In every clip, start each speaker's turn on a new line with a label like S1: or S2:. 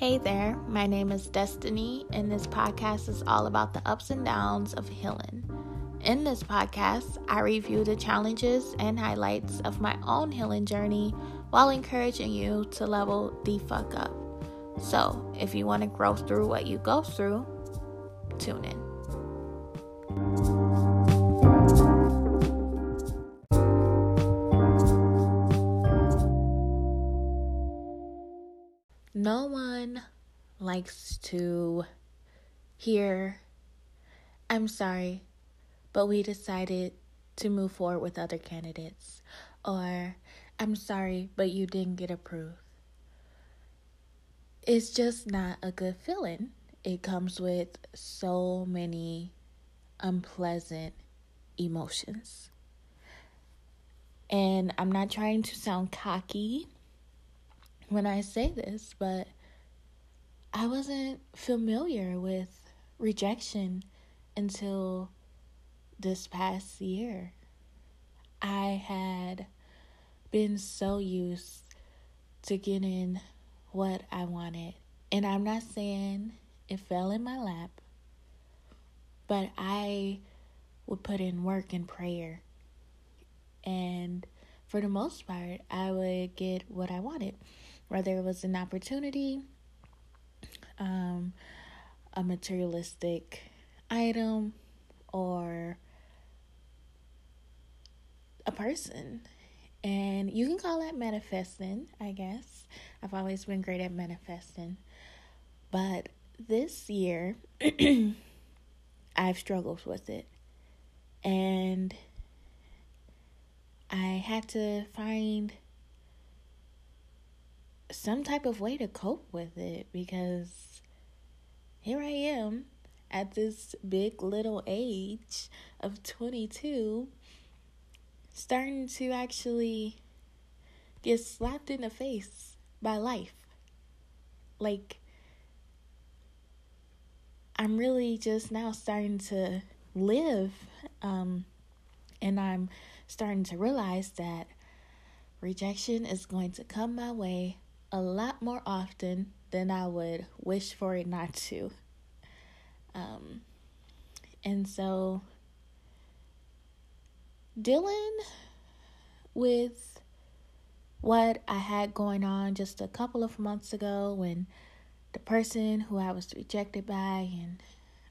S1: Hey there, my name is Destiny, and this podcast is all about the ups and downs of healing. In this podcast, I review the challenges and highlights of my own healing journey while encouraging you to level the fuck up. So, if you want to grow through what you go through, tune in. No one likes to hear, "I'm sorry, but we decided to move forward with other candidates," or "I'm sorry, but you didn't get approved." It's just not a good feeling. It comes with so many unpleasant emotions. And I'm not trying to sound cocky when I say this, but I wasn't familiar with rejection until this past year. I had been so used to getting what I wanted. And I'm not saying it fell in my lap, but I would put in work and prayer. And for the most part, I would get what I wanted. Whether it was an opportunity, a materialistic item, or a person. And you can call that manifesting, I guess. I've always been great at manifesting. But this year, I've struggled with it. And I had to find some type of way to cope with it, because here I am at this big little age of 22, starting to actually get slapped in the face by life. Like, I'm really just now starting to live, and I'm starting to realize that rejection is going to come my way a lot more often than I would wish for it not to. And so, dealing with what I had going on just a couple of months ago, when the person who I was rejected by, and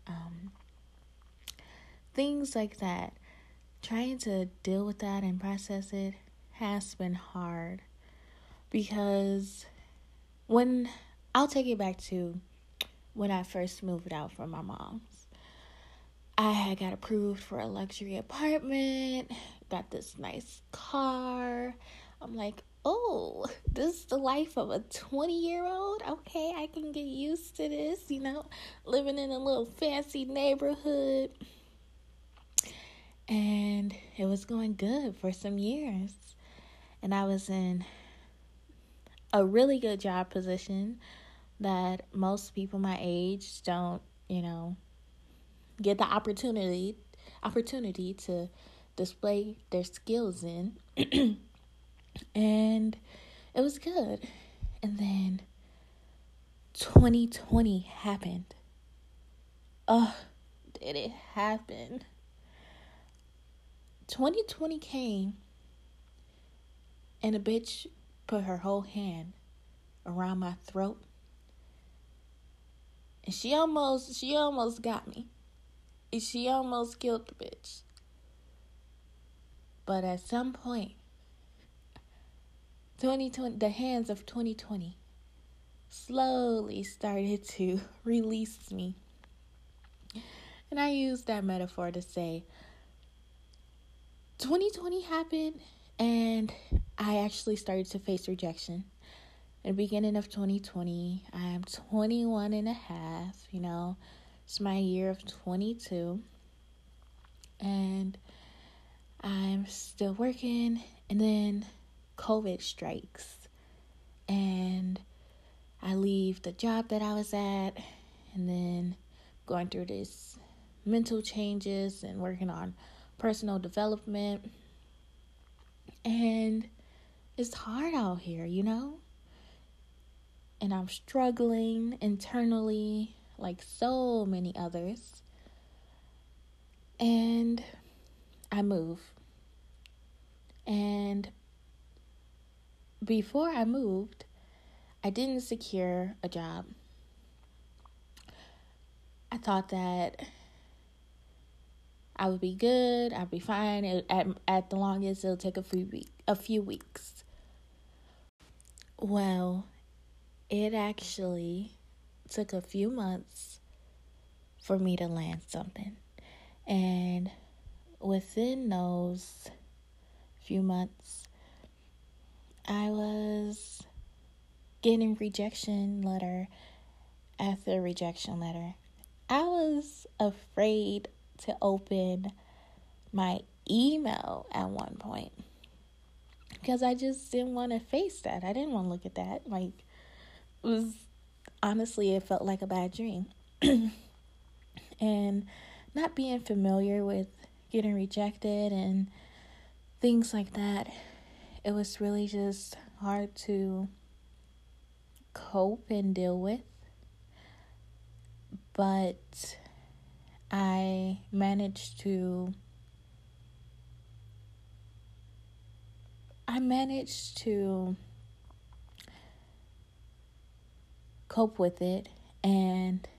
S1: things like that, trying to deal with that and process it has been hard. Because I'll take it back to when I first moved out from my mom's. I had got approved for a luxury apartment, got this nice car. I'm like, oh, this is the life of a 20-year-old? Okay, I can get used to this, living in a little fancy neighborhood. And it was going good for some years. And I was in a really good job position that most people my age don't, get the opportunity to display their skills in. And it was good. And then 2020 happened. Oh, did it happen? 2020 came, and a bitch put her whole hand around my throat. And she almost got me. She almost killed the bitch. But at some point, 2020, the hands of 2020 slowly started to release me. And I use that metaphor to say 2020 happened, and I actually started to face rejection. In the beginning of 2020, I am 21 and a half, it's my year of 22. And I'm still working, and then COVID strikes. And I leave the job that I was at, and then going through this mental changes and working on personal development. And it's hard out here, and I'm struggling internally like so many others. And I move. And before I moved, I didn't secure a job. I thought that I would be good, I'd be fine. At the longest, it'll take a few weeks. Well, it actually took a few months for me to land something. And within those few months, I was getting rejection letter after rejection letter. I was afraid to open my email at one point because I just didn't want to face that. I didn't want to look at that. Like, it was honestly, it felt like a bad dream. And not being familiar with getting rejected and things like that, it was really just hard to cope and deal with. But I managed to cope with it and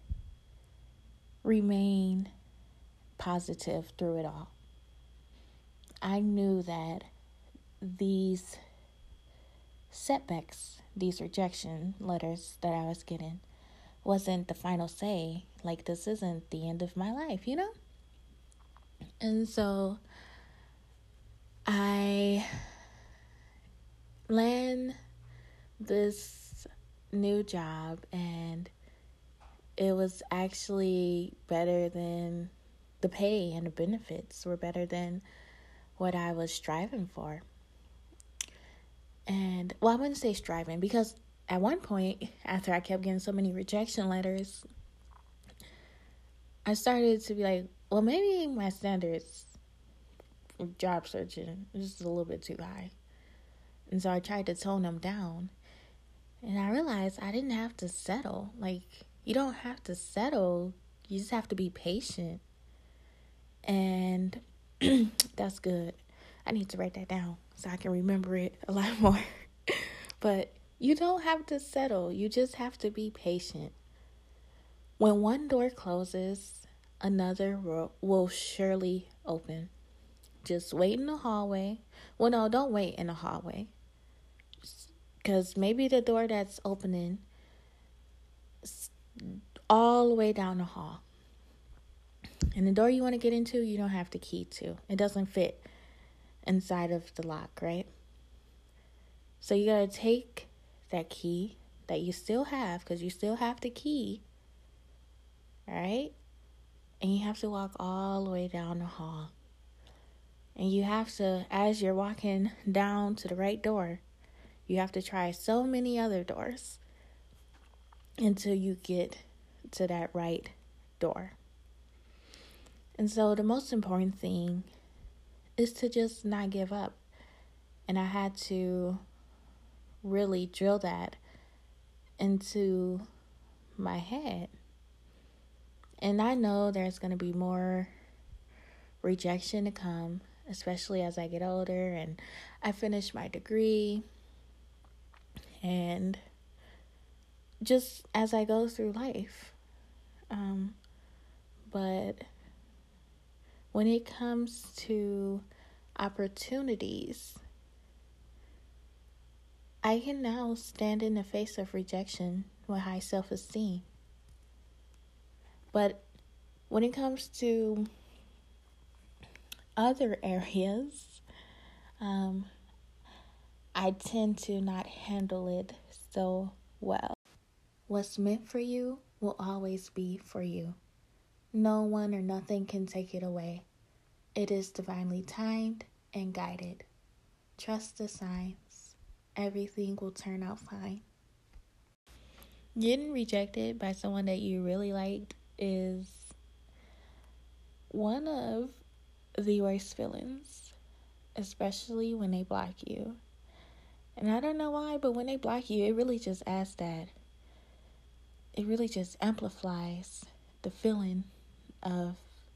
S1: remain positive through it all. I knew that these setbacks, these rejection letters that I was getting, wasn't the final say. Like, this isn't the end of my life, you know? And so I land this new job, and it was actually better than the pay, and the benefits were better than what I was striving for. And, well, I wouldn't say striving, because at one point, after I kept getting so many rejection letters, I started to be like, well, maybe my standards of job searching is just a little bit too high. And so I tried to tone them down. And I realized I didn't have to settle. Like, you don't have to settle. You just have to be patient. And that's good. I need to write that down so I can remember it a lot more. But you don't have to settle. You just have to be patient. When one door closes, another will surely open. Just wait in the hallway. Well, no, don't wait in the hallway. Because maybe the door that's opening is all the way down the hall. And the door you want to get into, you don't have the key to. It doesn't fit inside of the lock, right? So you got to take that key that you still have, because you still have the key, all right? And you have to walk all the way down the hall. And you have to, as you're walking down to the right door, you have to try so many other doors until you get to that right door. And so the most important thing is to just not give up. And I had to really drill that into my head. And I know there's going to be more rejection to come, especially as I get older and I finish my degree. And just as I go through life. But when it comes to opportunities, I can now stand in the face of rejection with high self-esteem. But when it comes to other areas, I tend to not handle it so well. What's meant for you will always be for you. No one or nothing can take it away. It is divinely timed and guided. Trust the signs. Everything will turn out fine. Getting rejected by someone that you really liked is one of the worst feelings, especially when they block you. And I don't know why, but when they block you, it really just adds that it really just amplifies the feeling of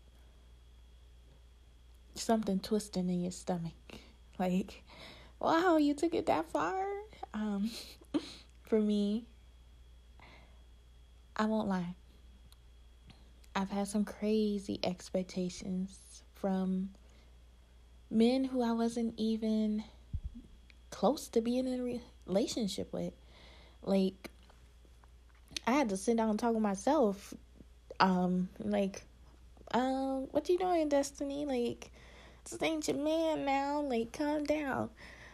S1: something twisting in your stomach. Like, wow, you took it that far? For me, I won't lie. I've had some crazy expectations from men who I wasn't even close to being in a relationship with. Like, I had to sit down and talk with myself. What you doing, Destiny? Like, this ain't your man now. Like, calm down.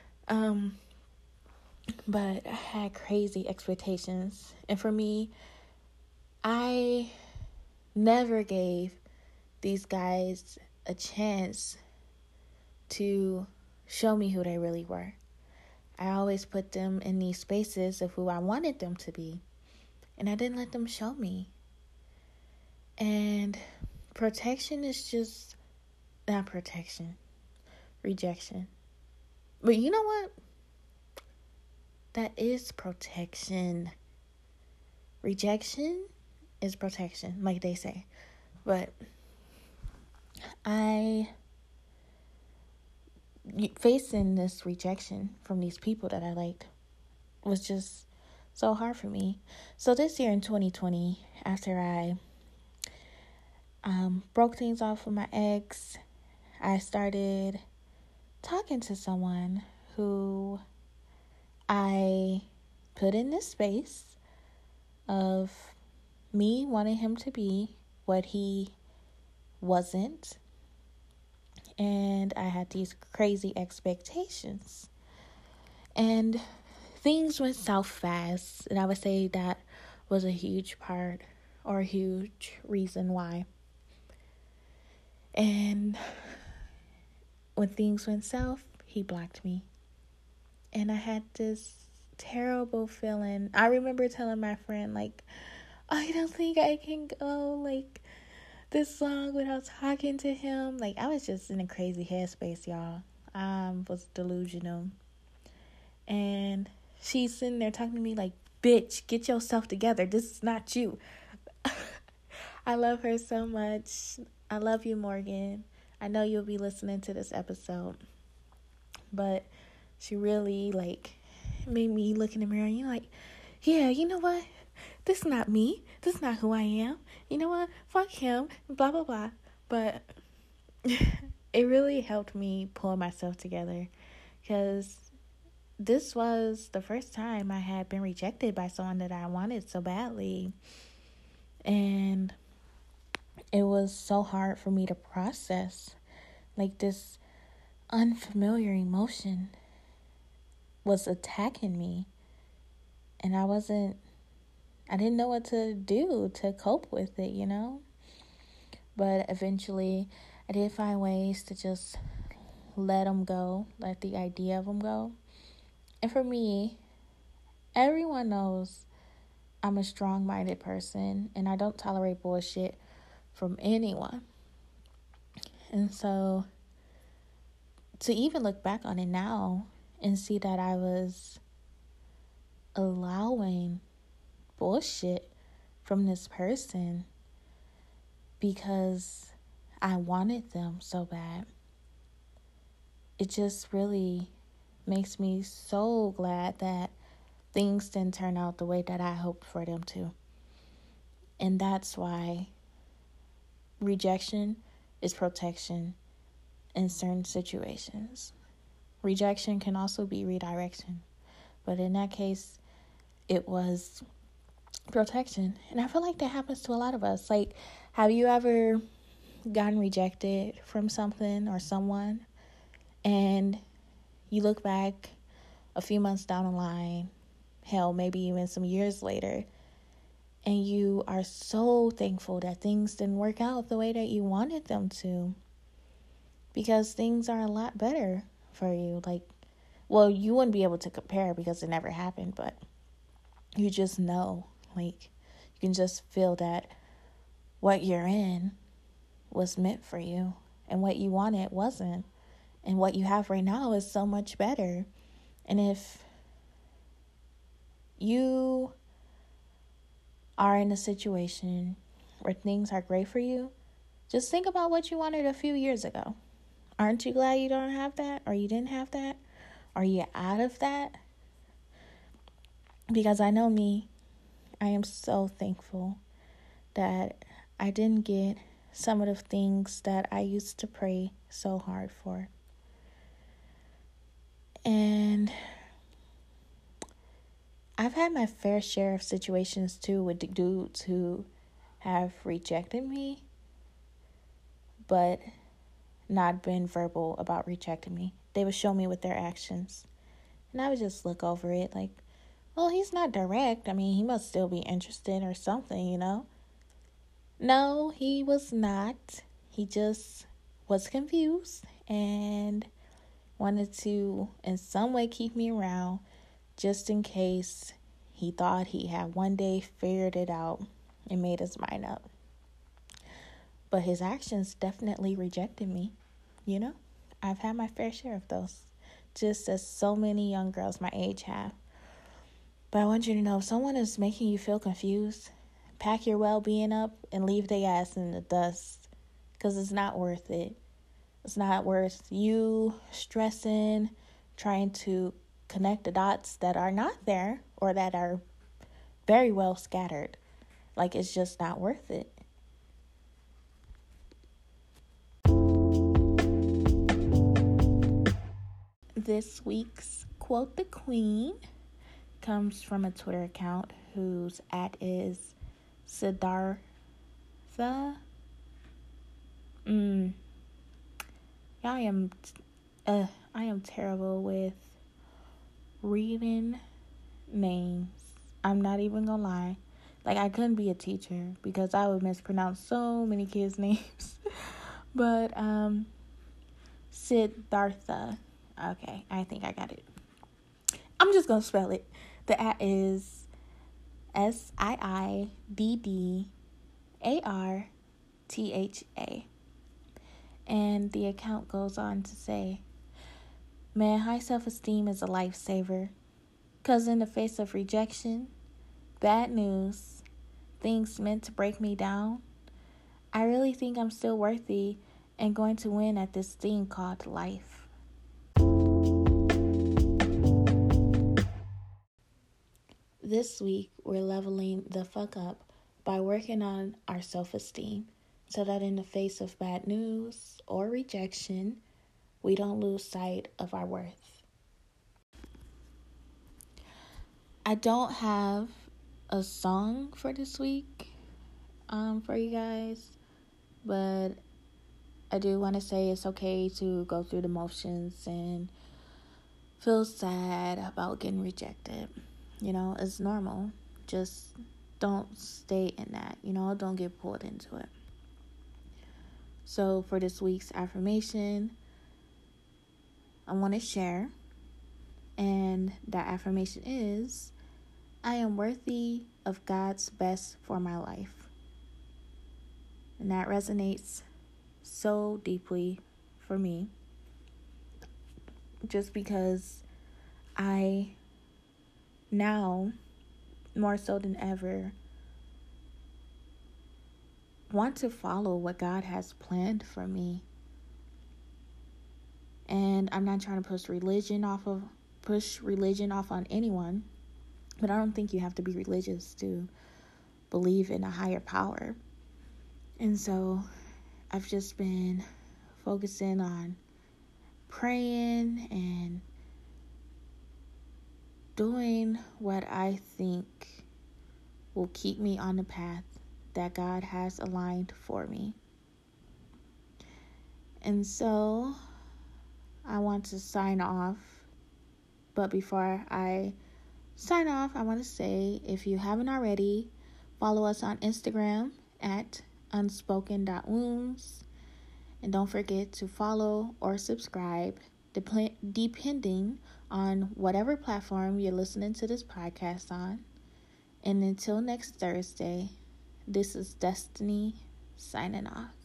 S1: But I had crazy expectations. And for me, I never gave these guys a chance to show me who they really were. I always put them in these spaces of who I wanted them to be. And I didn't let them show me. And protection is just not protection. Rejection. But you know what? That is protection. Rejection is protection, like they say. But facing this rejection from these people that I liked was just so hard for me. So this year in 2020, after I broke things off with my ex, I started talking to someone who I put in this space of me wanting him to be what he wasn't. And I had these crazy expectations. And things went south fast. And I would say that was a huge part or a huge reason why. And when things went south, he blocked me. And I had this terrible feeling. I remember telling my friend, like, I don't think I can go, like, this long without talking to him. Like, I was just in a crazy headspace, y'all. I was delusional. And she's sitting there talking to me like, bitch, get yourself together. This is not you. I love her so much. I love you, Morgan. I know you'll be listening to this episode. But she really, like, made me look in the mirror and you're like, yeah, you know what? This is not me. This is not who I am. You know what? Fuck him. Blah, blah, blah. But it really helped me pull myself together. Because this was the first time I had been rejected by someone that I wanted so badly. And it was so hard for me to process. Like, this unfamiliar emotion was attacking me. And I didn't know what to do to cope with it, you know? But eventually, I did find ways to just let them go, let the idea of them go. And for me, everyone knows I'm a strong-minded person, and I don't tolerate bullshit from anyone. And so, to even look back on it now and see that I was allowing bullshit from this person because I wanted them so bad, it just really makes me so glad that things didn't turn out the way that I hoped for them to. And that's why rejection is protection in certain situations. Rejection can also be redirection, but in that case, it was protection. And I feel like that happens to a lot of us. Like, have you ever gotten rejected from something or someone, and you look back a few months down the line, hell, maybe even some years later, and you are so thankful that things didn't work out the way that you wanted them to, because things are a lot better for you. Like, well, you wouldn't be able to compare because it never happened, but you just know, like, you can just feel that what you're in was meant for you, and what you wanted wasn't, and what you have right now is so much better. And if you are in a situation where things are great for you, just think about what you wanted a few years ago. Aren't you glad you don't have that, or you didn't have that? Are you out of that? Because I know me, I am so thankful that I didn't get some of the things that I used to pray so hard for. And I've had my fair share of situations too with dudes who have rejected me, but not been verbal about rejecting me. They would show me with their actions. And I would just look over it like, well, he's not direct. I mean, he must still be interested or something, you know? No, he was not. He just was confused and wanted to, in some way, keep me around just in case he thought he had one day figured it out and made his mind up. But his actions definitely rejected me, you know? I've had my fair share of those, just as so many young girls my age have. But I want you to know, if someone is making you feel confused, pack your well-being up and leave their ass in the dust, because it's not worth it. It's not worth you stressing, trying to connect the dots that are not there or that are very well scattered. Like, it's just not worth it. This week's Quote the Queen comes from a Twitter account whose @ is Siddhartha. I am terrible with reading names. I'm not even gonna lie. Like, I couldn't be a teacher because I would mispronounce so many kids' names. But Siddhartha. Okay, I think I got it. I'm just gonna spell it. The @ is SIIDDARTHA. And the account goes on to say, man, high self-esteem is a lifesaver. Because in the face of rejection, bad news, things meant to break me down, I really think I'm still worthy and going to win at this thing called life. This week, we're leveling the fuck up by working on our self-esteem so that in the face of bad news or rejection, we don't lose sight of our worth. I don't have a song for this week for you guys, but I do want to say it's okay to go through the motions and feel sad about getting rejected. You know, it's normal. Just don't stay in that, you know, don't get pulled into it. So for this week's affirmation, I want to share, and that affirmation is, I am worthy of God's best for my life. And that resonates so deeply for me, just because I now, more so than ever, want to follow what God has planned for me. And I'm not trying to push religion off on anyone, but I don't think you have to be religious to believe in a higher power. And so I've just been focusing on praying and doing what I think will keep me on the path that God has aligned for me. And so I want to sign off. But before I sign off, I want to say, if you haven't already, follow us on Instagram at unspoken.wounds. And don't forget to follow or subscribe, depending on whatever platform you're listening to this podcast on. And until next Thursday, this is Destiny signing off.